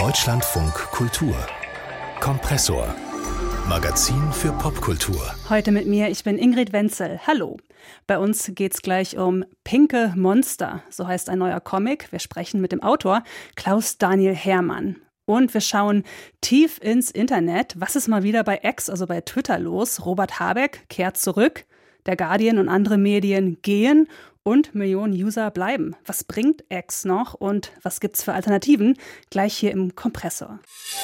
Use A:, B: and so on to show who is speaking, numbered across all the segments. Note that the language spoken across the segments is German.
A: Deutschlandfunk Kultur. Kompressor. Magazin für Popkultur.
B: Heute mit mir, ich bin Ingrid Wenzel. Hallo. Bei uns geht's gleich um Pinke Monster. So heißt ein neuer Comic. Wir sprechen mit dem Autor Klaus Daniel Herrmann. Und wir schauen tief ins Internet. Was ist mal wieder bei X, also bei Twitter, los? Robert Habeck kehrt zurück. Der Guardian und andere Medien gehen und Millionen User bleiben. Was bringt X noch und was gibt's für Alternativen? Gleich hier im Kompressor.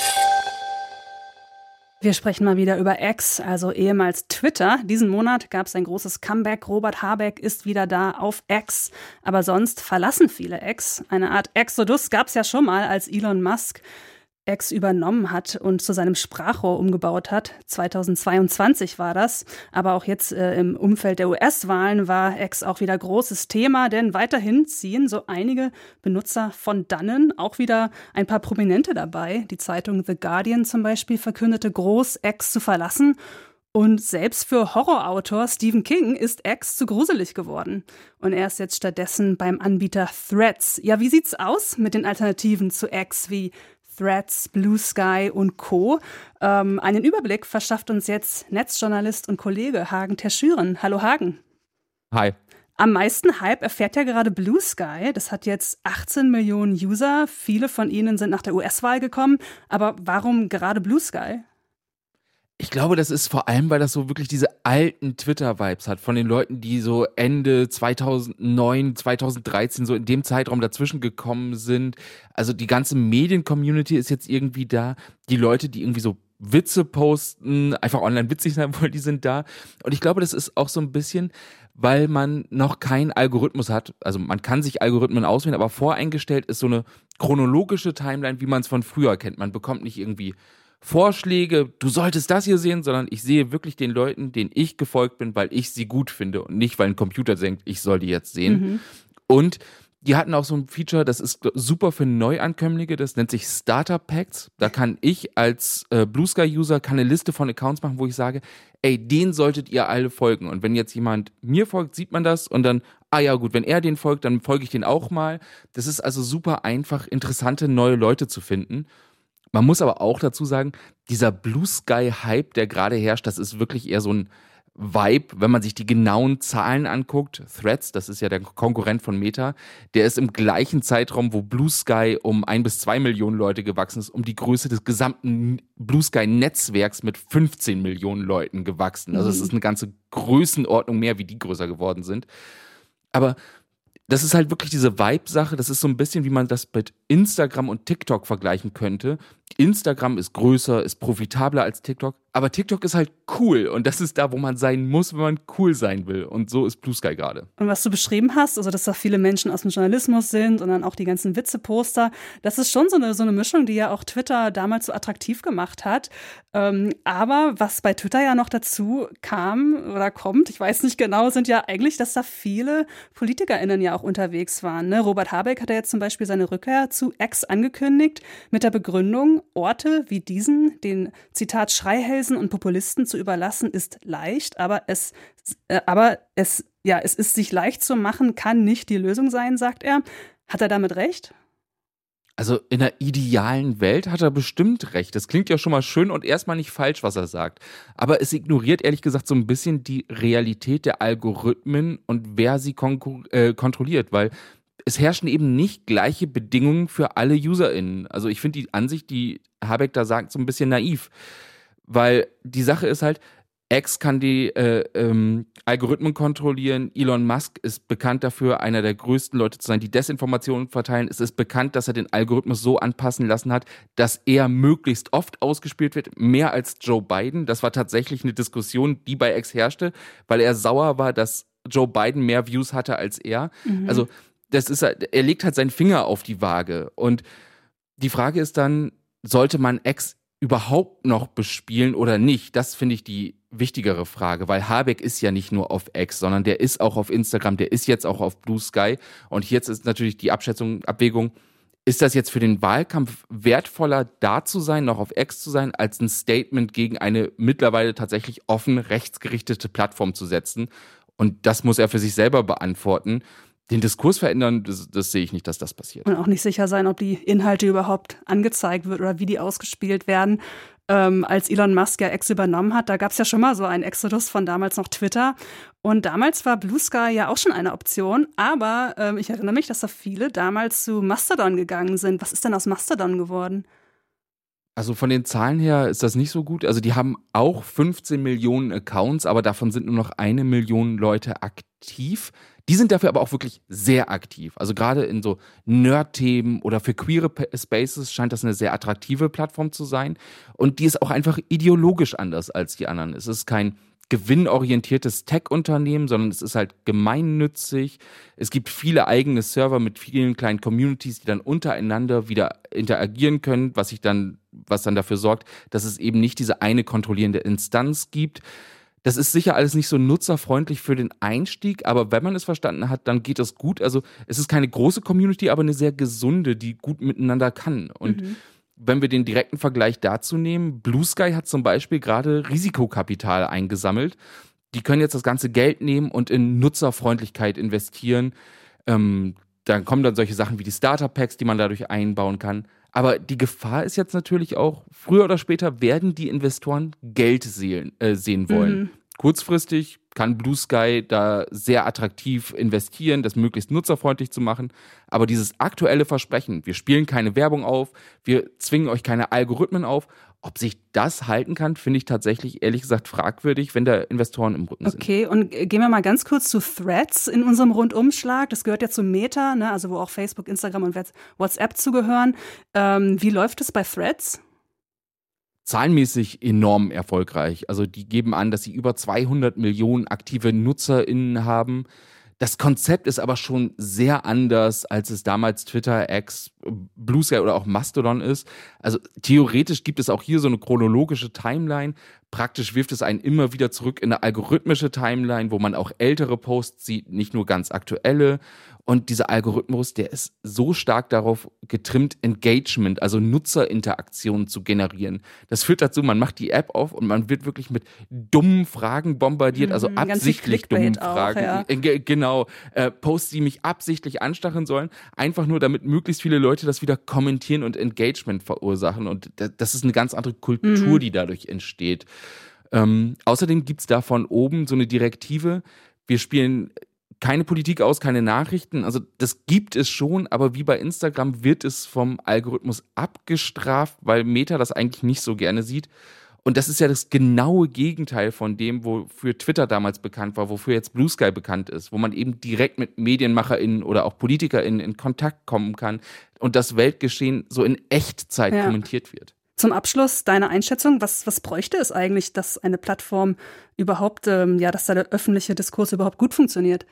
B: Wir sprechen mal wieder über X, also ehemals Twitter. Diesen Monat gab es ein großes Comeback. Robert Habeck ist wieder da auf X. Aber sonst verlassen viele X. Eine Art Exodus gab es ja schon mal, als Elon Musk X übernommen hat und zu seinem Sprachrohr umgebaut hat. 2022 war das. Aber auch jetzt im Umfeld der US-Wahlen war X auch wieder großes Thema, denn weiterhin ziehen so einige Benutzer von dannen, auch wieder ein paar Prominente dabei. Die Zeitung The Guardian zum Beispiel verkündete groß, X zu verlassen. Und selbst für Horrorautor Stephen King ist X zu gruselig geworden. Und er ist jetzt stattdessen beim Anbieter Threads. Ja, wie sieht's aus mit den Alternativen zu X wie Threads, Blue Sky und Co. Einen Überblick verschafft uns jetzt Netzjournalist und Kollege Hagen Terschüren. Hallo Hagen.
C: Hi.
B: Am meisten Hype erfährt ja gerade Blue Sky. Das hat jetzt 18 Millionen User. Viele von ihnen sind nach der US-Wahl gekommen. Aber warum gerade Blue Sky?
C: Ich glaube, das ist vor allem, weil das so wirklich diese alten Twitter-Vibes hat von den Leuten, die so Ende 2009, 2013 so in dem Zeitraum dazwischen gekommen sind. Also die ganze Medien-Community ist jetzt irgendwie da. Die Leute, die irgendwie so Witze posten, einfach online witzig sein wollen, die sind da. Und ich glaube, das ist auch so ein bisschen, weil man noch keinen Algorithmus hat. Also man kann sich Algorithmen auswählen, aber voreingestellt ist so eine chronologische Timeline, wie man es von früher kennt. Man bekommt nicht irgendwie Vorschläge, du solltest das hier sehen, sondern ich sehe wirklich den Leuten, denen ich gefolgt bin, weil ich sie gut finde und nicht, weil ein Computer denkt, ich soll die jetzt sehen. Mhm. Und die hatten auch so ein Feature, das ist super für Neuankömmlinge, das nennt sich Starter Packs. Da kann ich als Blue Sky User eine Liste von Accounts machen, wo ich sage, ey, den solltet ihr alle folgen. Und wenn jetzt jemand mir folgt, sieht man das und dann, ja gut, wenn er den folgt, dann folge ich den auch mal. Das ist also super einfach, interessante neue Leute zu finden. Man muss aber auch dazu sagen, dieser Blue Sky Hype, der gerade herrscht, das ist wirklich eher so ein Vibe, wenn man sich die genauen Zahlen anguckt. Threads, das ist ja der Konkurrent von Meta, der ist im gleichen Zeitraum, wo Blue Sky um 1 bis 2 Millionen Leute gewachsen ist, um die Größe des gesamten Blue Sky Netzwerks mit 15 Millionen Leuten gewachsen. Also es ist eine ganze Größenordnung mehr, wie die größer geworden sind. Aber das ist halt wirklich diese Vibe-Sache, das ist so ein bisschen, wie man das mit Instagram und TikTok vergleichen könnte. Instagram ist größer, ist profitabler als TikTok, aber TikTok ist halt cool und das ist da, wo man sein muss, wenn man cool sein will und so ist Blue Sky gerade.
B: Und was du beschrieben hast, also dass da viele Menschen aus dem Journalismus sind und dann auch die ganzen Witze-Poster, das ist schon so eine Mischung, die ja auch Twitter damals so attraktiv gemacht hat. Aber was bei Twitter ja noch dazu kam oder kommt, ich weiß nicht genau, sind ja eigentlich, dass da viele PolitikerInnen ja auch unterwegs waren. Ne? Robert Habeck hat ja jetzt zum Beispiel seine Rückkehr zu X angekündigt mit der Begründung, Orte wie diesen, den Zitat Schreihälsen und Populisten zu überlassen, ist leicht, aber es ist sich leicht zu machen, kann nicht die Lösung sein, sagt er. Hat er damit recht?
C: Also in der idealen Welt hat er bestimmt recht. Das klingt ja schon mal schön und erstmal nicht falsch, was er sagt. Aber es ignoriert ehrlich gesagt so ein bisschen die Realität der Algorithmen und wer sie kontrolliert, weil es herrschen eben nicht gleiche Bedingungen für alle UserInnen. Also ich finde die Ansicht, die Habeck da sagt, so ein bisschen naiv. Weil die Sache ist halt, X kann die Algorithmen kontrollieren. Elon Musk ist bekannt dafür, einer der größten Leute zu sein, die Desinformationen verteilen. Es ist bekannt, dass er den Algorithmus so anpassen lassen hat, dass er möglichst oft ausgespielt wird, mehr als Joe Biden. Das war tatsächlich eine Diskussion, die bei X herrschte, weil er sauer war, dass Joe Biden mehr Views hatte als er. Mhm. Also er legt halt seinen Finger auf die Waage. Und die Frage ist dann, sollte man X überhaupt noch bespielen oder nicht? Das finde ich die wichtigere Frage, weil Habeck ist ja nicht nur auf X, sondern der ist auch auf Instagram, der ist jetzt auch auf Blue Sky. Und jetzt ist natürlich die Abwägung, ist das jetzt für den Wahlkampf wertvoller, da zu sein, noch auf X zu sein, als ein Statement gegen eine mittlerweile tatsächlich offen rechtsgerichtete Plattform zu setzen? Und das muss er für sich selber beantworten. Den Diskurs verändern, das sehe ich nicht, dass das passiert.
B: Und auch nicht sicher sein, ob die Inhalte überhaupt angezeigt wird oder wie die ausgespielt werden. Als Elon Musk ja X übernommen hat, da gab es ja schon mal so einen Exodus von damals noch Twitter. Und damals war Blue Sky ja auch schon eine Option. Aber ich erinnere mich, dass da viele damals zu Mastodon gegangen sind. Was ist denn aus Mastodon geworden?
C: Also von den Zahlen her ist das nicht so gut. Also die haben auch 15 Millionen Accounts, aber davon sind nur noch 1 Million Leute aktiv. Die sind dafür aber auch wirklich sehr aktiv. Also gerade in so Nerd-Themen oder für queere Spaces scheint das eine sehr attraktive Plattform zu sein. Und die ist auch einfach ideologisch anders als die anderen. Es ist kein gewinnorientiertes Tech-Unternehmen, sondern es ist halt gemeinnützig. Es gibt viele eigene Server mit vielen kleinen Communities, die dann untereinander wieder interagieren können, was dann dafür sorgt, dass es eben nicht diese eine kontrollierende Instanz gibt. Das ist sicher alles nicht so nutzerfreundlich für den Einstieg, aber wenn man es verstanden hat, dann geht das gut. Also es ist keine große Community, aber eine sehr gesunde, die gut miteinander kann. Und wenn wir den direkten Vergleich dazu nehmen, Blue Sky hat zum Beispiel gerade Risikokapital eingesammelt. Die können jetzt das ganze Geld nehmen und in Nutzerfreundlichkeit investieren. Dann kommen dann solche Sachen wie die Starter-Packs, die man dadurch einbauen kann. Aber die Gefahr ist jetzt natürlich auch, früher oder später werden die Investoren Geld sehen wollen. Kurzfristig kann Blue Sky da sehr attraktiv investieren, das möglichst nutzerfreundlich zu machen. Aber dieses aktuelle Versprechen, wir spielen keine Werbung auf, wir zwingen euch keine Algorithmen auf, ob sich das halten kann, finde ich tatsächlich ehrlich gesagt fragwürdig, wenn da Investoren im Rücken sind.
B: Okay, und gehen wir mal ganz kurz zu Threads in unserem Rundumschlag. Das gehört ja zu Meta, ne? Also wo auch Facebook, Instagram und WhatsApp zugehören. Wie läuft es bei Threads?
C: Zahlenmäßig enorm erfolgreich. Also die geben an, dass sie über 200 Millionen aktive NutzerInnen haben. Das Konzept ist aber schon sehr anders, als es damals Twitter, X, Blue Sky oder auch Mastodon ist. Also theoretisch gibt es auch hier so eine chronologische Timeline. Praktisch wirft es einen immer wieder zurück in eine algorithmische Timeline, wo man auch ältere Posts sieht, nicht nur ganz aktuelle. Und dieser Algorithmus, der ist so stark darauf getrimmt, Engagement, also Nutzerinteraktionen zu generieren. Das führt dazu, man macht die App auf und man wird wirklich mit dummen Fragen bombardiert, also absichtlich dummen Fragen.
B: Auch, ja.
C: Genau, Posts, die mich absichtlich anstacheln sollen, einfach nur damit möglichst viele Leute das wieder kommentieren und Engagement verursachen. Und das ist eine ganz andere Kultur, die dadurch entsteht. Außerdem gibt's da von oben so eine Direktive, wir spielen keine Politik aus, keine Nachrichten. Also das gibt es schon, aber wie bei Instagram wird es vom Algorithmus abgestraft, weil Meta das eigentlich nicht so gerne sieht. Und das ist ja das genaue Gegenteil von dem, wofür Twitter damals bekannt war, wofür jetzt Blue Sky bekannt ist, wo man eben direkt mit MedienmacherInnen oder auch PolitikerInnen in Kontakt kommen kann und das Weltgeschehen so in Echtzeit kommentiert wird.
B: Zum Abschluss deine Einschätzung, was bräuchte es eigentlich, dass eine Plattform überhaupt, dass da der öffentliche Diskurs überhaupt gut funktioniert?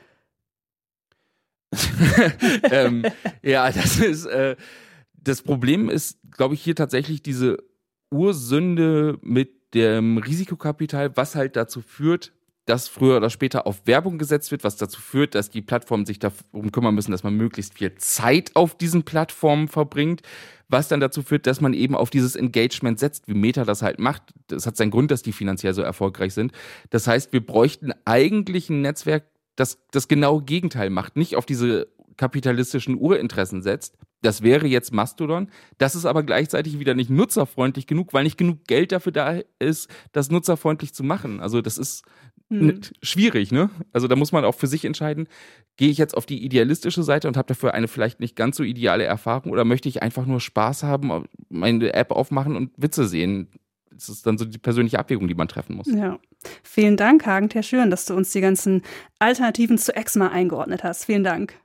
C: Das Problem ist, glaube ich, hier tatsächlich diese Ursünde mit dem Risikokapital, was halt dazu führt, dass früher oder später auf Werbung gesetzt wird, was dazu führt, dass die Plattformen sich darum kümmern müssen, dass man möglichst viel Zeit auf diesen Plattformen verbringt, was dann dazu führt, dass man eben auf dieses Engagement setzt, wie Meta das halt macht. Das hat seinen Grund, dass die finanziell so erfolgreich sind. Das heißt, wir bräuchten eigentlich ein Netzwerk, das genaue Gegenteil macht, nicht auf diese kapitalistischen Urinteressen setzt. Das wäre jetzt Mastodon. Das ist aber gleichzeitig wieder nicht nutzerfreundlich genug, weil nicht genug Geld dafür da ist, das nutzerfreundlich zu machen. Also das ist schwierig, ne? Also da muss man auch für sich entscheiden, gehe ich jetzt auf die idealistische Seite und habe dafür eine vielleicht nicht ganz so ideale Erfahrung oder möchte ich einfach nur Spaß haben, meine App aufmachen und Witze sehen? Das ist dann so die persönliche Abwägung, die man treffen muss.
B: Ja. Vielen Dank, Hagen Terschüren, dass du uns die ganzen Alternativen zu X mal eingeordnet hast. Vielen Dank.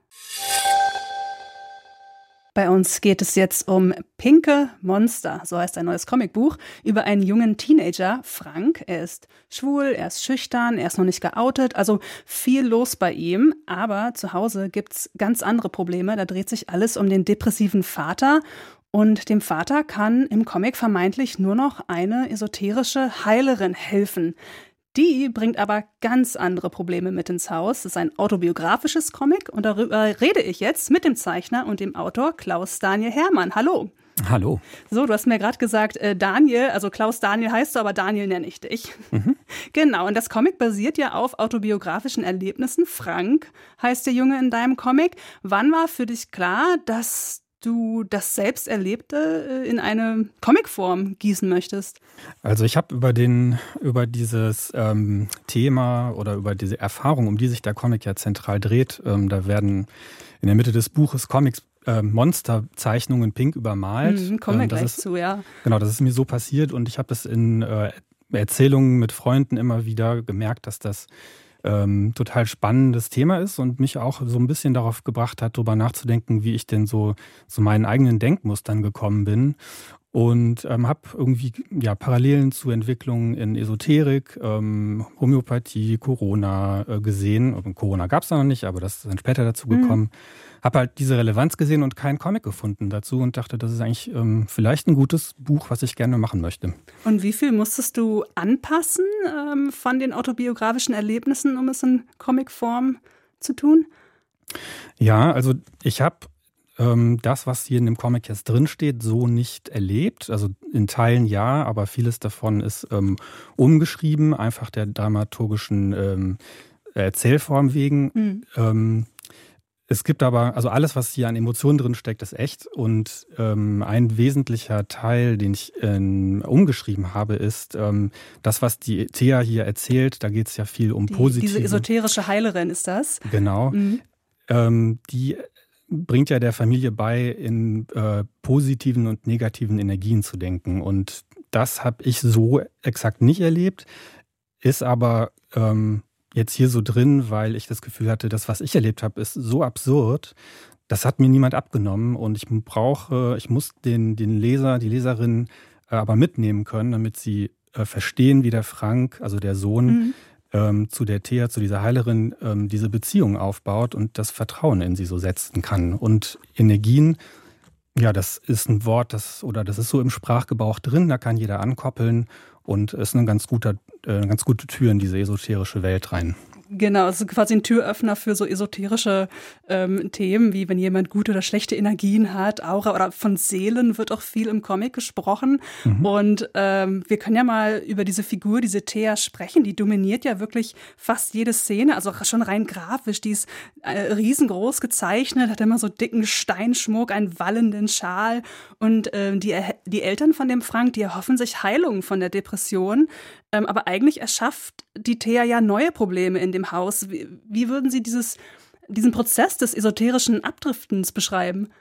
B: Bei uns geht es jetzt um Pinke Monster, so heißt ein neues Comicbuch, über einen jungen Teenager, Frank. Er ist schwul, er ist schüchtern, er ist noch nicht geoutet, also viel los bei ihm. Aber zu Hause gibt's ganz andere Probleme, da dreht sich alles um den depressiven Vater. Und dem Vater kann im Comic vermeintlich nur noch eine esoterische Heilerin helfen. Die bringt aber ganz andere Probleme mit ins Haus. Das ist ein autobiografisches Comic und darüber rede ich jetzt mit dem Zeichner und dem Autor Klaus Daniel Hermann. Hallo.
D: Hallo.
B: So, du hast mir gerade gesagt, Daniel, also Klaus Daniel heißt du, aber Daniel nenne ich dich. Genau, und das Comic basiert ja auf autobiografischen Erlebnissen. Frank heißt der Junge in deinem Comic. Wann war für dich klar, dass du das Selbsterlebte in eine Comicform gießen möchtest?
D: Also ich habe über dieses Thema oder über diese Erfahrung, um die sich der Comic ja zentral dreht, da werden in der Mitte des Buches Comics Monsterzeichnungen pink übermalt.
B: Kommen wir gleich zu, ja.
D: Genau, das ist mir so passiert und ich habe das in Erzählungen mit Freunden immer wieder gemerkt, dass das total spannendes Thema ist und mich auch so ein bisschen darauf gebracht hat, darüber nachzudenken, wie ich denn so zu meinen eigenen Denkmustern gekommen bin. Und habe irgendwie Parallelen zu Entwicklungen in Esoterik, Homöopathie, Corona gesehen. Corona gab es noch nicht, aber das ist dann später dazu gekommen. Habe halt diese Relevanz gesehen und keinen Comic gefunden dazu und dachte, das ist eigentlich vielleicht ein gutes Buch, was ich gerne machen möchte.
B: Und wie viel musstest du anpassen von den autobiografischen Erlebnissen, um es in Comicform zu tun?
D: Ja, also ich habe das, was hier in dem Comic jetzt drinsteht, so nicht erlebt. Also in Teilen ja, aber vieles davon ist umgeschrieben, einfach der dramaturgischen Erzählform wegen. Es gibt aber, also alles, was hier an Emotionen drin steckt, ist echt. Und ein wesentlicher Teil, den ich umgeschrieben habe, ist das, was die Thea hier erzählt. Da geht es ja viel um positive.
B: Diese esoterische Heilerin ist das?
D: Genau. Die bringt ja der Familie bei, in positiven und negativen Energien zu denken. Und das habe ich so exakt nicht erlebt, ist aber jetzt hier so drin, weil ich das Gefühl hatte, das, was ich erlebt habe, ist so absurd. Das hat mir niemand abgenommen und ich muss den Leser, die Leserin aber mitnehmen können, damit sie verstehen, wie der Frank, also der Sohn, zu der Thea, zu dieser Heilerin, diese Beziehung aufbaut und das Vertrauen in sie so setzen kann. Und Energien, ja, das ist ein Wort, das ist so im Sprachgebrauch drin, da kann jeder ankoppeln und ist eine ganz gute Tür in diese esoterische Welt rein.
B: Genau, es ist quasi ein Türöffner für so esoterische Themen, wie wenn jemand gute oder schlechte Energien hat, Aura oder von Seelen wird auch viel im Comic gesprochen. Und wir können ja mal über diese Figur, diese Thea sprechen, die dominiert ja wirklich fast jede Szene, also schon rein grafisch, die ist riesengroß gezeichnet, hat immer so dicken Steinschmuck, einen wallenden Schal und die Eltern von dem Frank, die erhoffen sich Heilung von der Depression, aber eigentlich erschafft die Thea ja neue Probleme in dem Haus. Wie würden Sie diesen Prozess des esoterischen Abdriftens beschreiben?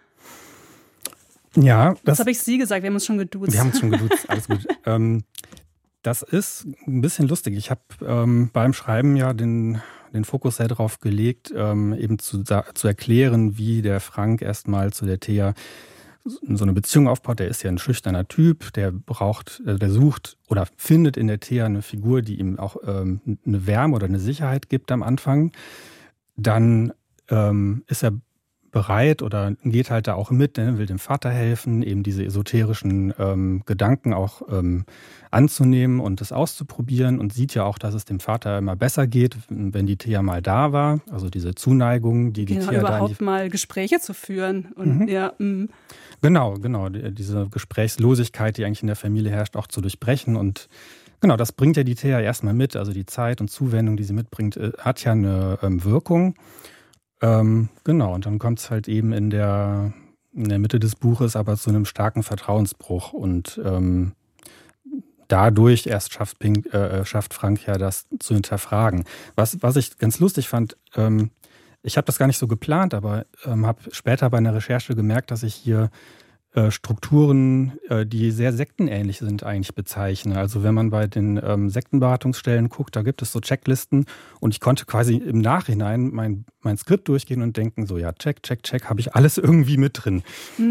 D: Ja,
B: das habe ich Sie gesagt, wir haben uns schon geduzt.
D: Wir haben uns schon geduzt, alles gut. Das ist ein bisschen lustig. Ich habe beim Schreiben ja den Fokus sehr darauf gelegt, eben zu erklären, wie der Frank erstmal zu der Thea so eine Beziehung aufbaut. Der ist ja ein schüchterner Typ, der sucht oder findet in der Thea eine Figur, die ihm auch eine Wärme oder eine Sicherheit gibt am Anfang. Dann ist er bereit oder geht halt da auch mit, will dem Vater helfen, eben diese esoterischen Gedanken auch anzunehmen und das auszuprobieren und sieht ja auch, dass es dem Vater immer besser geht, wenn die Thea mal da war. Also diese Zuneigung, die Thea da
B: überhaupt mal Gespräche zu führen. Und
D: Genau. Diese Gesprächslosigkeit, die eigentlich in der Familie herrscht, auch zu durchbrechen. Und genau, das bringt ja die Thea erstmal mit. Also die Zeit und Zuwendung, die sie mitbringt, hat ja eine Wirkung. Genau, und dann kommt es halt eben in der Mitte des Buches aber zu einem starken Vertrauensbruch. Und dadurch erst schafft Frank ja das zu hinterfragen. Was ich ganz lustig fand, ich habe das gar nicht so geplant, aber habe später bei einer Recherche gemerkt, dass ich hier Strukturen, die sehr sektenähnlich sind, eigentlich bezeichne. Also wenn man bei den Sektenberatungsstellen guckt, da gibt es so Checklisten und ich konnte quasi im Nachhinein mein Skript durchgehen und denken, so ja, check, habe ich alles irgendwie mit drin.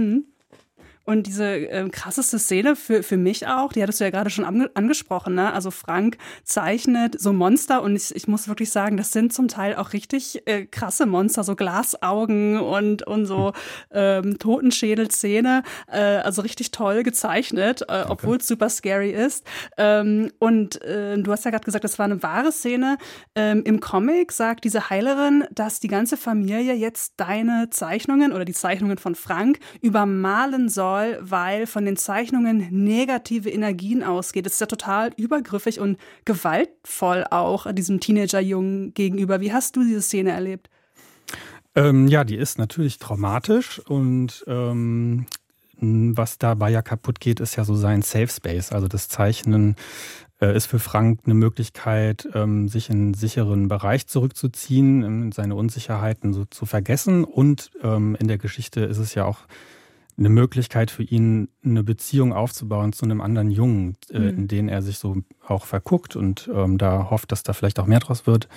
B: Und diese krasseste Szene für mich auch, die hattest du ja gerade schon angesprochen, ne? Also Frank zeichnet so Monster und ich muss wirklich sagen, das sind zum Teil auch richtig krasse Monster, so Glasaugen und so Totenschädelszene, also richtig toll gezeichnet, obwohl es super scary ist. Und du hast ja gerade gesagt, das war eine wahre Szene. Im Comic sagt diese Heilerin, dass die ganze Familie jetzt deine Zeichnungen oder die Zeichnungen von Frank übermalen soll soll, weil von den Zeichnungen negative Energien ausgeht. Das ist ja total übergriffig und gewaltvoll auch diesem Teenager-Jungen gegenüber. Wie hast du diese Szene erlebt?
D: Ja, die ist natürlich traumatisch und was dabei ja kaputt geht, ist ja so sein Safe Space. Also das Zeichnen ist für Frank eine Möglichkeit, sich in einen sicheren Bereich zurückzuziehen, seine Unsicherheiten so zu vergessen. Und in der Geschichte ist es ja auch eine Möglichkeit für ihn, eine Beziehung aufzubauen zu einem anderen Jungen, in den er sich so auch verguckt und da hofft, dass da vielleicht auch mehr draus wird.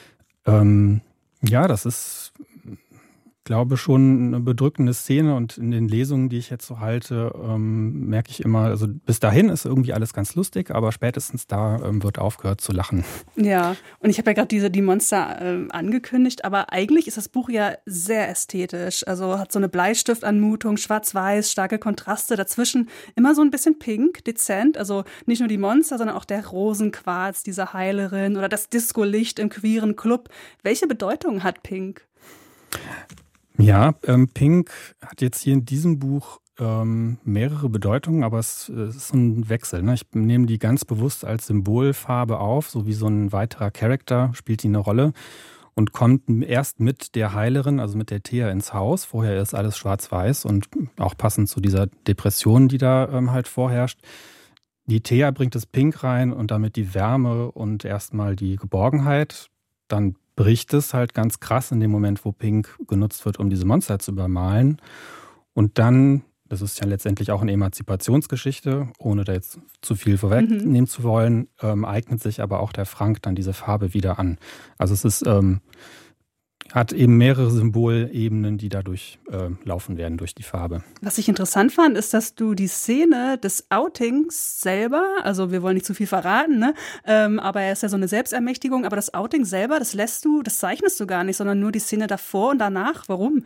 D: Ja, das ist, glaube schon eine bedrückende Szene und in den Lesungen, die ich jetzt so halte, merke ich immer, also bis dahin ist irgendwie alles ganz lustig, aber spätestens da wird aufgehört zu lachen.
B: Ja, und ich habe ja gerade die Monster angekündigt, aber eigentlich ist das Buch ja sehr ästhetisch, also hat so eine Bleistiftanmutung, schwarz-weiß, starke Kontraste, dazwischen immer so ein bisschen pink, dezent, also nicht nur die Monster, sondern auch der Rosenquarz dieser Heilerin oder das Disco-Licht im queeren Club. Welche Bedeutung hat Pink?
D: Ja, Pink hat jetzt hier in diesem Buch mehrere Bedeutungen, aber es ist so ein Wechsel. Ne? Ich nehme die ganz bewusst als Symbolfarbe auf, so wie so ein weiterer Charakter spielt die eine Rolle und kommt erst mit der Heilerin, also mit der Thea ins Haus. Vorher ist alles schwarz-weiß und auch passend zu dieser Depression, die da halt vorherrscht. Die Thea bringt das Pink rein und damit die Wärme und erstmal die Geborgenheit. Dann bricht es halt ganz krass in dem Moment, wo Pink genutzt wird, um diese Monster zu übermalen. Und dann, das ist ja letztendlich auch eine Emanzipationsgeschichte, ohne da jetzt zu viel vorwegnehmen zu wollen, eignet sich aber auch der Frank dann diese Farbe wieder an. Also es ist, hat eben mehrere Symbolebenen, die dadurch laufen werden durch die Farbe.
B: Was ich interessant fand, ist, dass du die Szene des Outings selber, also wir wollen nicht zu viel verraten, ne? Aber er ist ja so eine Selbstermächtigung, aber das Outing selber, das zeichnest du gar nicht, sondern nur die Szene davor und danach. Warum?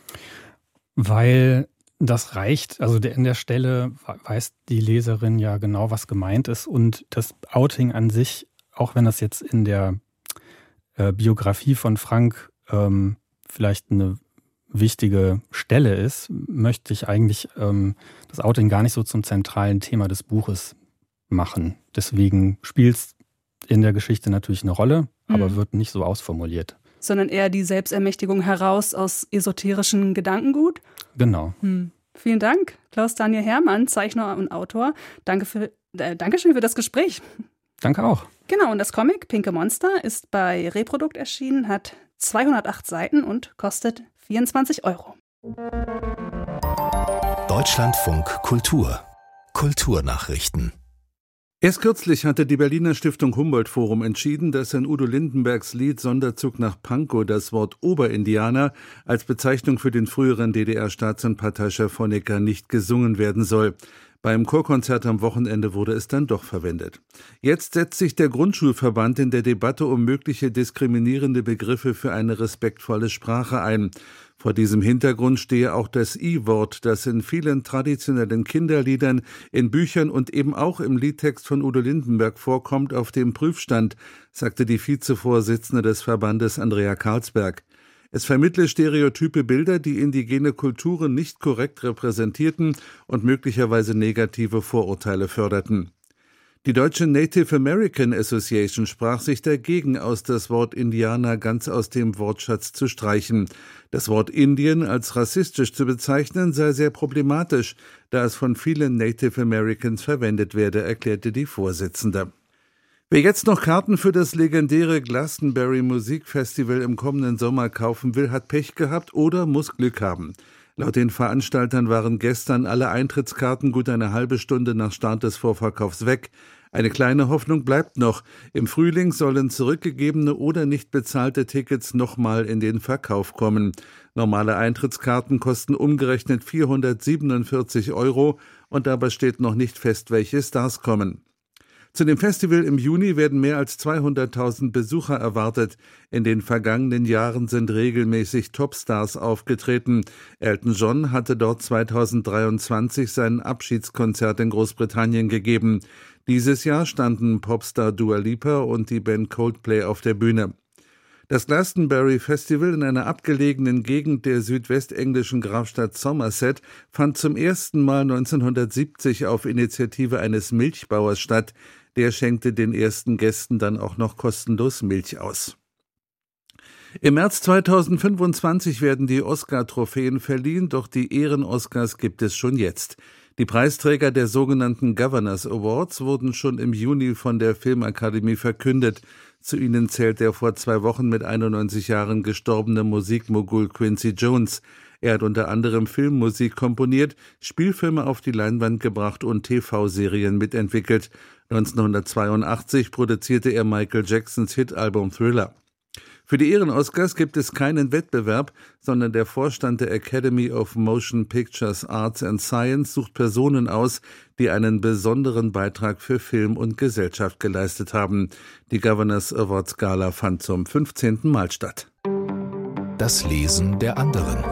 D: Weil das reicht, also in der Stelle weiß die Leserin ja genau, was gemeint ist und das Outing an sich, auch wenn das jetzt in der Biografie von Frank vielleicht eine wichtige Stelle ist, möchte ich eigentlich das Outing gar nicht so zum zentralen Thema des Buches machen. Deswegen spielt es in der Geschichte natürlich eine Rolle, aber wird nicht so ausformuliert.
B: Sondern eher die Selbstermächtigung heraus aus esoterischen Gedankengut?
D: Genau.
B: Vielen Dank, Klaus-Daniel Hermann, Zeichner und Autor. Dankeschön für das Gespräch.
D: Danke auch.
B: Genau, und das Comic Pinke Monster ist bei Reprodukt erschienen, hat 208 Seiten und kostet 24 €.
A: Deutschlandfunk Kultur. Kulturnachrichten.
E: Erst kürzlich hatte die Berliner Stiftung Humboldt-Forum entschieden, dass in Udo Lindenbergs Lied Sonderzug nach Pankow das Wort Oberindianer als Bezeichnung für den früheren DDR-Staats- und Parteichef Honecker nicht gesungen werden soll. Beim Chorkonzert am Wochenende wurde es dann doch verwendet. Jetzt setzt sich der Grundschulverband in der Debatte um mögliche diskriminierende Begriffe für eine respektvolle Sprache ein. Vor diesem Hintergrund stehe auch das I-Wort, das in vielen traditionellen Kinderliedern, in Büchern und eben auch im Liedtext von Udo Lindenberg vorkommt, auf dem Prüfstand, sagte die Vizevorsitzende des Verbandes Andrea Karlsberg. Es vermittle stereotype Bilder, die indigene Kulturen nicht korrekt repräsentierten und möglicherweise negative Vorurteile förderten. Die deutsche Native American Association sprach sich dagegen aus, das Wort Indianer ganz aus dem Wortschatz zu streichen. Das Wort Indien als rassistisch zu bezeichnen sei sehr problematisch, da es von vielen Native Americans verwendet werde, erklärte die Vorsitzende. Wer jetzt noch Karten für das legendäre Glastonbury Musikfestival im kommenden Sommer kaufen will, hat Pech gehabt oder muss Glück haben. Laut den Veranstaltern waren gestern alle Eintrittskarten gut eine halbe Stunde nach Start des Vorverkaufs weg. Eine kleine Hoffnung bleibt noch. Im Frühling sollen zurückgegebene oder nicht bezahlte Tickets nochmal in den Verkauf kommen. Normale Eintrittskarten kosten umgerechnet 447 € und dabei steht noch nicht fest, welche Stars kommen. Zu dem Festival im Juni werden mehr als 200.000 Besucher erwartet. In den vergangenen Jahren sind regelmäßig Topstars aufgetreten. Elton John hatte dort 2023 sein Abschiedskonzert in Großbritannien gegeben. Dieses Jahr standen Popstar Dua Lipa und die Band Coldplay auf der Bühne. Das Glastonbury Festival in einer abgelegenen Gegend der südwestenglischen Grafstadt Somerset fand zum ersten Mal 1970 auf Initiative eines Milchbauers statt. Der schenkte den ersten Gästen dann auch noch kostenlos Milch aus. Im März 2025 werden die Oscar-Trophäen verliehen, doch die Ehren-Oscars gibt es schon jetzt. Die Preisträger der sogenannten Governors Awards wurden schon im Juni von der Filmakademie verkündet. Zu ihnen zählt der vor 2 Wochen mit 91 Jahren gestorbene Musikmogul Quincy Jones. Er hat unter anderem Filmmusik komponiert, Spielfilme auf die Leinwand gebracht und TV-Serien mitentwickelt. 1982 produzierte er Michael Jacksons Hitalbum Thriller. Für die Ehren-Oscars gibt es keinen Wettbewerb, sondern der Vorstand der Academy of Motion Pictures Arts and Science sucht Personen aus, die einen besonderen Beitrag für Film und Gesellschaft geleistet haben. Die Governors Awards Gala fand zum 15. Mal statt.
A: Das Lesen der anderen.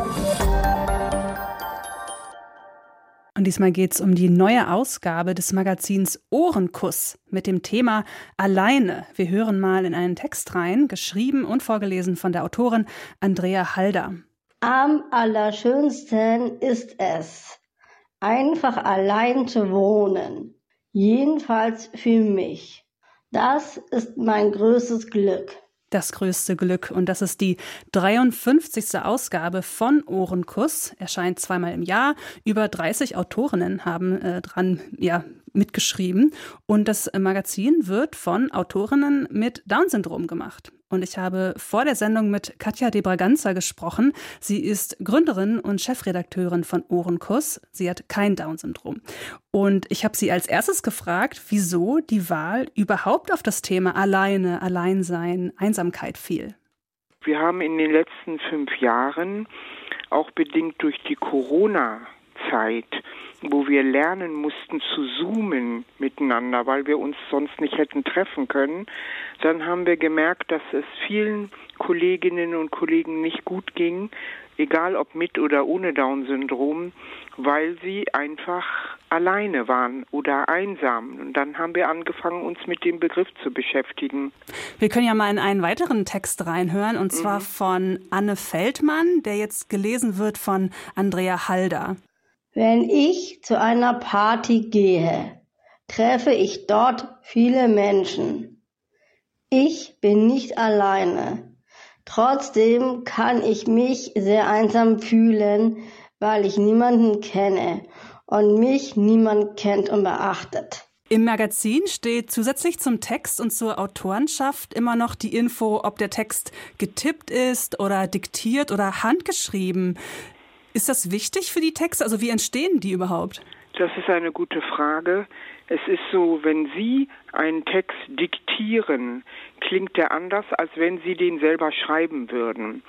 B: Und diesmal geht es um die neue Ausgabe des Magazins Ohrenkuss mit dem Thema Alleine. Wir hören mal in einen Text rein, geschrieben und vorgelesen von der Autorin Andrea Halder.
F: Am allerschönsten ist es, einfach allein zu wohnen. Jedenfalls für mich. Das ist mein größtes Glück.
B: Das größte Glück. Und das ist die 53. Ausgabe von Ohrenkuss. Erscheint 2-mal im Jahr. Über 30 Autorinnen haben dran mitgeschrieben. Und das Magazin wird von Autorinnen mit Down-Syndrom gemacht. Und ich habe vor der Sendung mit Katja de Braganza gesprochen. Sie ist Gründerin und Chefredakteurin von Ohrenkuss. Sie hat kein Down-Syndrom. Und ich habe sie als erstes gefragt, wieso die Wahl überhaupt auf das Thema Alleine, Alleinsein, Einsamkeit fiel.
G: Wir haben in den letzten 5 Jahren, auch bedingt durch die Corona-Zeit, wo wir lernen mussten zu zoomen miteinander, weil wir uns sonst nicht hätten treffen können, dann haben wir gemerkt, dass es vielen Kolleginnen und Kollegen nicht gut ging, egal ob mit oder ohne Down-Syndrom, weil sie einfach alleine waren oder einsam. Und dann haben wir angefangen, uns mit dem Begriff zu beschäftigen.
B: Wir können ja mal in einen weiteren Text reinhören, und zwar von Anne Feldmann, der jetzt gelesen wird von Andrea Halder.
F: Wenn ich zu einer Party gehe, treffe ich dort viele Menschen. Ich bin nicht alleine. Trotzdem kann ich mich sehr einsam fühlen, weil ich niemanden kenne und mich niemand kennt und beachtet.
B: Im Magazin steht zusätzlich zum Text und zur Autorenschaft immer noch die Info, ob der Text getippt ist oder diktiert oder handgeschrieben. Ist das wichtig für die Texte? Also wie entstehen die überhaupt?
G: Das ist eine gute Frage. Es ist so, wenn Sie einen Text diktieren, klingt der anders, als wenn Sie den selber schreiben würden.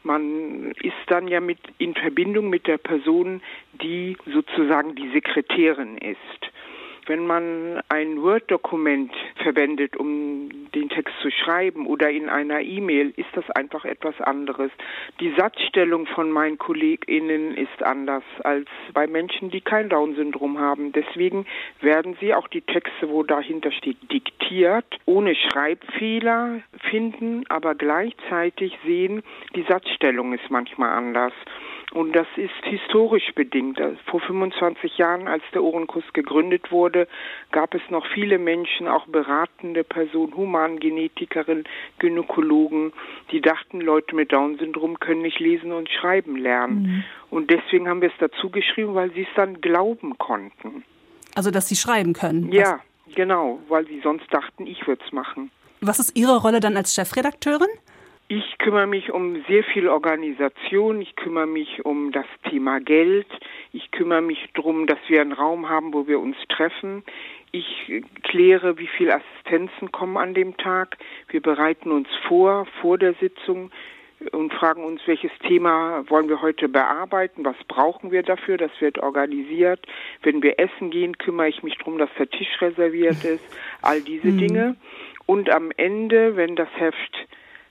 G: Man ist dann ja in Verbindung mit der Person, die sozusagen die Sekretärin ist. Wenn man ein Word-Dokument verwendet, um den Text zu schreiben oder in einer E-Mail, ist das einfach etwas anderes. Die Satzstellung von meinen KollegInnen ist anders als bei Menschen, die kein Down-Syndrom haben. Deswegen werden sie auch die Texte, wo dahinter steht, diktiert, ohne Schreibfehler finden, aber gleichzeitig sehen, die Satzstellung ist manchmal anders. Und das ist historisch bedingt. Vor 25 Jahren, als der Ohrenkuss gegründet wurde, gab es noch viele Menschen, auch beratende Personen, Humangenetikerinnen, Gynäkologen, die dachten, Leute mit Down-Syndrom können nicht lesen und schreiben lernen. Mhm. Und deswegen haben wir es dazu geschrieben, weil sie es dann glauben konnten.
B: Also, dass sie schreiben können?
G: Ja, genau, weil sie sonst dachten, ich würde es machen.
B: Was ist Ihre Rolle dann als Chefredakteurin?
G: Ich kümmere mich um sehr viel Organisation, ich kümmere mich um das Thema Geld, ich kümmere mich darum, dass wir einen Raum haben, wo wir uns treffen. Ich kläre, wie viele Assistenzen kommen an dem Tag. Wir bereiten uns vor der Sitzung und fragen uns, welches Thema wollen wir heute bearbeiten, was brauchen wir dafür, das wird organisiert. Wenn wir essen gehen, kümmere ich mich darum, dass der Tisch reserviert ist, all diese Dinge. Und am Ende, wenn das Heft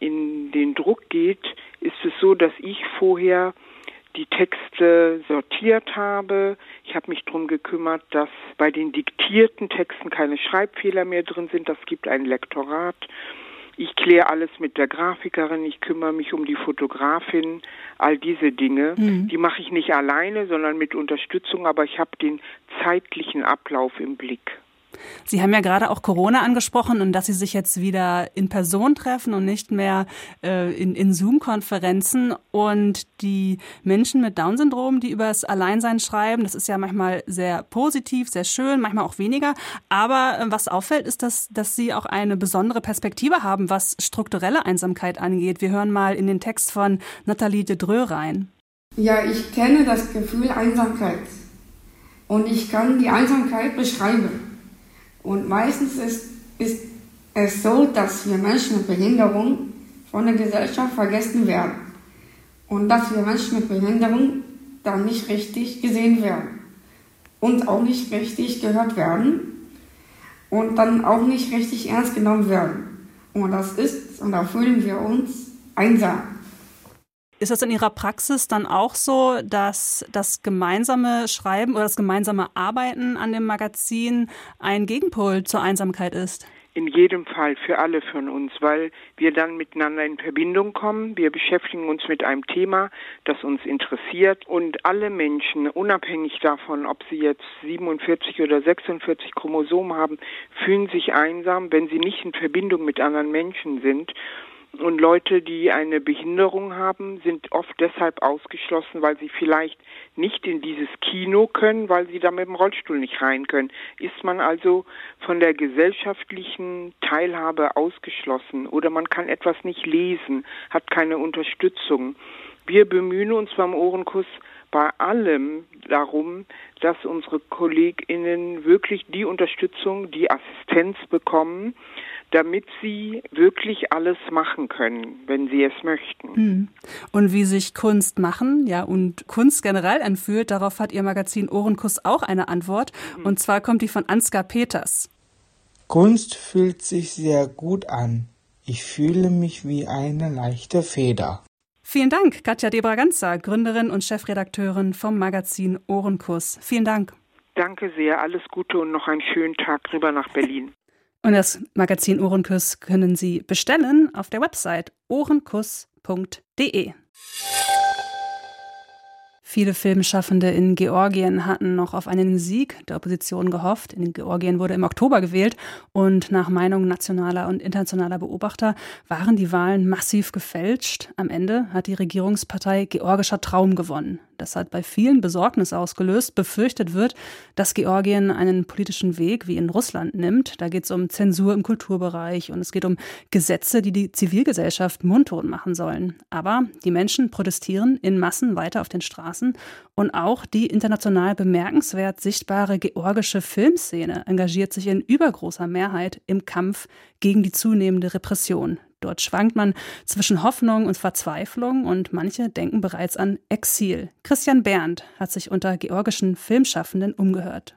G: in den Druck geht, ist es so, dass ich vorher die Texte sortiert habe. Ich habe mich darum gekümmert, dass bei den diktierten Texten keine Schreibfehler mehr drin sind. Das gibt ein Lektorat. Ich kläre alles mit der Grafikerin, ich kümmere mich um die Fotografin, all diese Dinge. Die mache ich nicht alleine, sondern mit Unterstützung, aber ich habe den zeitlichen Ablauf im Blick.
B: Sie haben ja gerade auch Corona angesprochen und dass Sie sich jetzt wieder in Person treffen und nicht mehr in Zoom-Konferenzen. Und die Menschen mit Down-Syndrom, die über das Alleinsein schreiben, das ist ja manchmal sehr positiv, sehr schön, manchmal auch weniger. Aber was auffällt, ist, dass Sie auch eine besondere Perspektive haben, was strukturelle Einsamkeit angeht. Wir hören mal in den Text von Nathalie de Dreux rein.
H: Ja, ich kenne das Gefühl Einsamkeit und ich kann die Einsamkeit beschreiben. Und meistens ist es so, dass wir Menschen mit Behinderung von der Gesellschaft vergessen werden. Und dass wir Menschen mit Behinderung dann nicht richtig gesehen werden. Und auch nicht richtig gehört werden. Und dann auch nicht richtig ernst genommen werden. Und da fühlen wir uns einsam.
B: Ist das in Ihrer Praxis dann auch so, dass das gemeinsame Schreiben oder das gemeinsame Arbeiten an dem Magazin ein Gegenpol zur Einsamkeit ist?
G: In jedem Fall für alle von uns, weil wir dann miteinander in Verbindung kommen. Wir beschäftigen uns mit einem Thema, das uns interessiert. Und alle Menschen, unabhängig davon, ob sie jetzt 47 oder 46 Chromosomen haben, fühlen sich einsam, wenn sie nicht in Verbindung mit anderen Menschen sind. Und Leute, die eine Behinderung haben, sind oft deshalb ausgeschlossen, weil sie vielleicht nicht in dieses Kino können, weil sie da mit dem Rollstuhl nicht rein können. Ist man also von der gesellschaftlichen Teilhabe ausgeschlossen oder man kann etwas nicht lesen, hat keine Unterstützung. Wir bemühen uns beim Ohrenkuss bei allem darum, dass unsere KollegInnen wirklich die Unterstützung, die Assistenz bekommen, damit sie wirklich alles machen können, wenn sie es möchten.
B: Und wie sich Kunst machen, ja, und Kunst generell anfühlt, darauf hat Ihr Magazin Ohrenkuss auch eine Antwort. Und zwar kommt die von Ansgar Peters.
I: Kunst fühlt sich sehr gut an. Ich fühle mich wie eine leichte Feder.
B: Vielen Dank, Katja de Braganza, Gründerin und Chefredakteurin vom Magazin Ohrenkuss. Vielen Dank.
G: Danke sehr, alles Gute und noch einen schönen Tag rüber nach Berlin.
B: Und das Magazin Ohrenkuss können Sie bestellen auf der Website ohrenkuss.de. Viele Filmschaffende in Georgien hatten noch auf einen Sieg der Opposition gehofft. In Georgien wurde im Oktober gewählt und nach Meinung nationaler und internationaler Beobachter waren die Wahlen massiv gefälscht. Am Ende hat die Regierungspartei Georgischer Traum gewonnen. Das hat bei vielen Besorgnis ausgelöst. Befürchtet wird, dass Georgien einen politischen Weg wie in Russland nimmt. Da geht es um Zensur im Kulturbereich und es geht um Gesetze, die die Zivilgesellschaft mundtot machen sollen. Aber die Menschen protestieren in Massen weiter auf den Straßen und auch die international bemerkenswert sichtbare georgische Filmszene engagiert sich in übergroßer Mehrheit im Kampf gegen die zunehmende Repression. Dort schwankt man zwischen Hoffnung und Verzweiflung und manche denken bereits an Exil. Christian Berndt hat sich unter georgischen Filmschaffenden umgehört.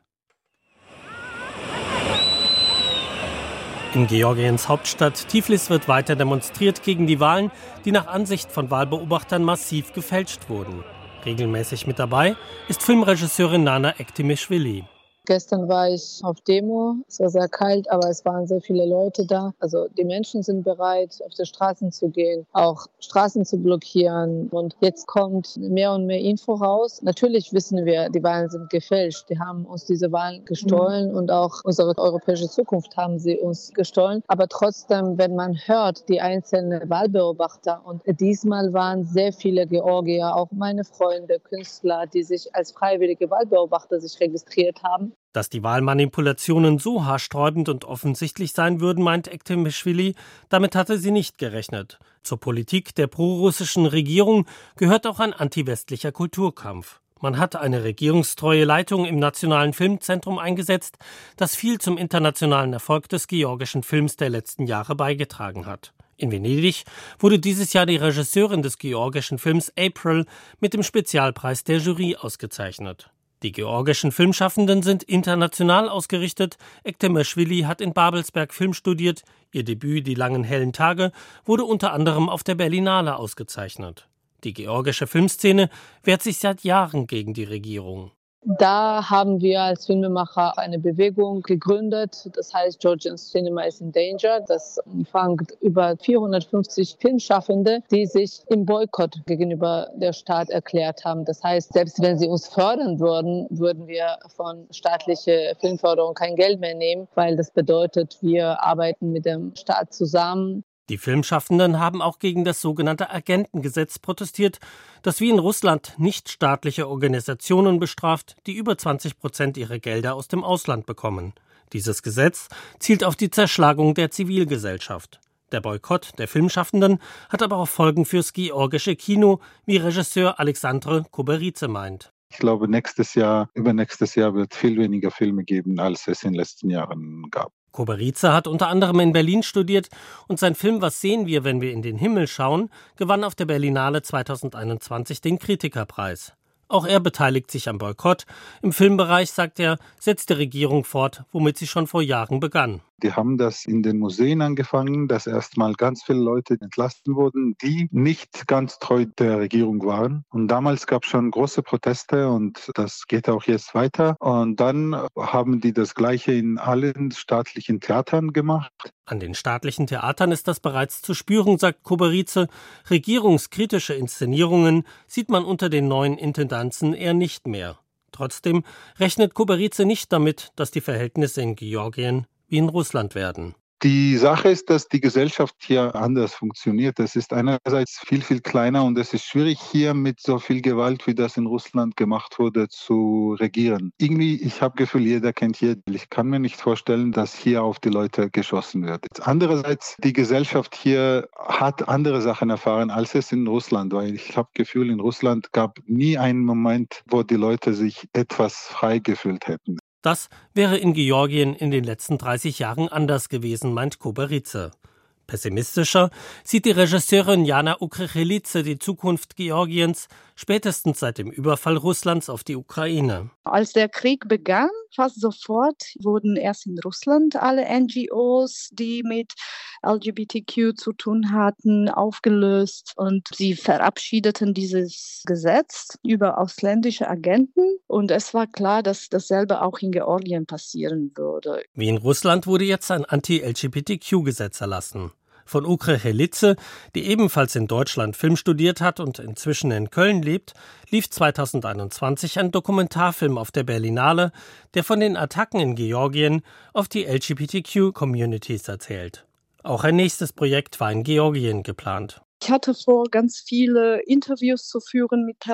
J: In Georgiens Hauptstadt Tiflis wird weiter demonstriert gegen die Wahlen, die nach Ansicht von Wahlbeobachtern massiv gefälscht wurden. Regelmäßig mit dabei ist Filmregisseurin Nana Ektimischvili.
K: Gestern war ich auf Demo. Es war sehr kalt, aber es waren sehr viele Leute da. Also die Menschen sind bereit, auf die Straßen zu gehen, auch Straßen zu blockieren. Und jetzt kommt mehr und mehr Info raus. Natürlich wissen wir, die Wahlen sind gefälscht. Die haben uns diese Wahlen gestohlen und auch unsere europäische Zukunft haben sie uns gestohlen. Aber trotzdem, wenn man hört, die einzelnen Wahlbeobachter, und diesmal waren sehr viele Georgier, auch meine Freunde, Künstler, die sich als freiwillige Wahlbeobachter sich registriert haben.
J: Dass die Wahlmanipulationen so haarsträubend und offensichtlich sein würden, meint Ektimischvili, damit hatte sie nicht gerechnet. Zur Politik der prorussischen Regierung gehört auch ein antiwestlicher Kulturkampf. Man hat eine regierungstreue Leitung im Nationalen Filmzentrum eingesetzt, das viel zum internationalen Erfolg des georgischen Films der letzten Jahre beigetragen hat. In Venedig wurde dieses Jahr die Regisseurin des georgischen Films April mit dem Spezialpreis der Jury ausgezeichnet. Die georgischen Filmschaffenden sind international ausgerichtet. Ektimischvili hat in Babelsberg Film studiert. Ihr Debüt »Die langen hellen Tage« wurde unter anderem auf der Berlinale ausgezeichnet. Die georgische Filmszene wehrt sich seit Jahren gegen die Regierung.
K: Da haben wir als Filmemacher eine Bewegung gegründet. Das heißt Georgian Cinema is in Danger. Das umfasst über 450 Filmschaffende, die sich im Boykott gegenüber der Staat erklärt haben. Das heißt, selbst wenn sie uns fördern würden, würden wir von staatlicher Filmförderung kein Geld mehr nehmen, weil das bedeutet, wir arbeiten mit dem Staat zusammen.
J: Die Filmschaffenden haben auch gegen das sogenannte Agentengesetz protestiert, das wie in Russland nichtstaatliche Organisationen bestraft, die über 20% ihrer Gelder aus dem Ausland bekommen. Dieses Gesetz zielt auf die Zerschlagung der Zivilgesellschaft. Der Boykott der Filmschaffenden hat aber auch Folgen fürs georgische Kino, wie Regisseur Alexandre Koberidze meint.
L: Ich glaube, übernächstes Jahr wird viel weniger Filme geben, als es in den letzten Jahren gab.
J: Koberidze hat unter anderem in Berlin studiert und sein Film »Was sehen wir, wenn wir in den Himmel schauen« gewann auf der Berlinale 2021 den Kritikerpreis. Auch er beteiligt sich am Boykott. Im Filmbereich, sagt er, setzt die Regierung fort, womit sie schon vor Jahren begann.
L: Die haben das in den Museen angefangen, dass erstmal ganz viele Leute entlassen wurden, die nicht ganz treu der Regierung waren. Und damals gab es schon große Proteste und das geht auch jetzt weiter. Und dann haben die das Gleiche in allen staatlichen Theatern gemacht.
J: An den staatlichen Theatern ist das bereits zu spüren, sagt Koberidze. Regierungskritische Inszenierungen sieht man unter den neuen Intendanzen eher nicht mehr. Trotzdem rechnet Koberidze nicht damit, dass die Verhältnisse in Georgien wie in Russland werden.
L: Die Sache ist, dass die Gesellschaft hier anders funktioniert. Es ist einerseits viel, viel kleiner und es ist schwierig, hier mit so viel Gewalt, wie das in Russland gemacht wurde, zu regieren. Irgendwie, ich habe das Gefühl, jeder kennt jeden. Ich kann mir nicht vorstellen, dass hier auf die Leute geschossen wird. Andererseits, die Gesellschaft hier hat andere Sachen erfahren, als es in Russland war. Ich habe das Gefühl, in Russland gab nie einen Moment, wo die Leute sich etwas frei gefühlt hätten.
J: Das wäre in Georgien in den letzten 30 Jahren anders gewesen, meint Koberidze. Pessimistischer sieht die Regisseurin Jana Ukrichelidze die Zukunft Georgiens, spätestens seit dem Überfall Russlands auf die Ukraine.
M: Als der Krieg begann, fast sofort wurden erst in Russland alle NGOs, die mit LGBTQ zu tun hatten, aufgelöst und sie verabschiedeten dieses Gesetz über ausländische Agenten und es war klar, dass dasselbe auch in Georgien passieren würde.
J: Wie in Russland wurde jetzt ein Anti-LGBTQ-Gesetz erlassen. Von Ukrichelidze, die ebenfalls in Deutschland Film studiert hat und inzwischen in Köln lebt, lief 2021 ein Dokumentarfilm auf der Berlinale, der von den Attacken in Georgien auf die LGBTQ-Communities erzählt. Auch ein nächstes Projekt war in Georgien geplant.
M: Ich hatte vor, ganz viele Interviews zu führen mit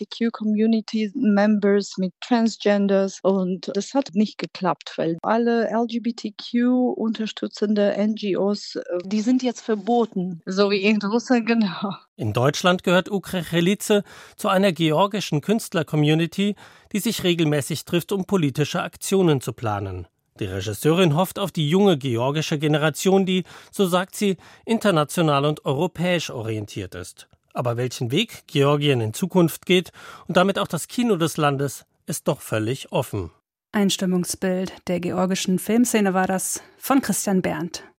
M: LGBTQ-Community-Members, mit Transgenders und das hat nicht geklappt, weil alle LGBTQ-unterstützende NGOs, die sind jetzt verboten, so wie in Russland, genau.
J: In Deutschland gehört Ukrichelidze zu einer georgischen Künstler-Community, die sich regelmäßig trifft, um politische Aktionen zu planen. Die Regisseurin hofft auf die junge georgische Generation, die, so sagt sie, international und europäisch orientiert ist. Aber welchen Weg Georgien in Zukunft geht und damit auch das Kino des Landes, ist doch völlig offen.
B: Ein Stimmungsbild der georgischen Filmszene war das von Christian Berndt.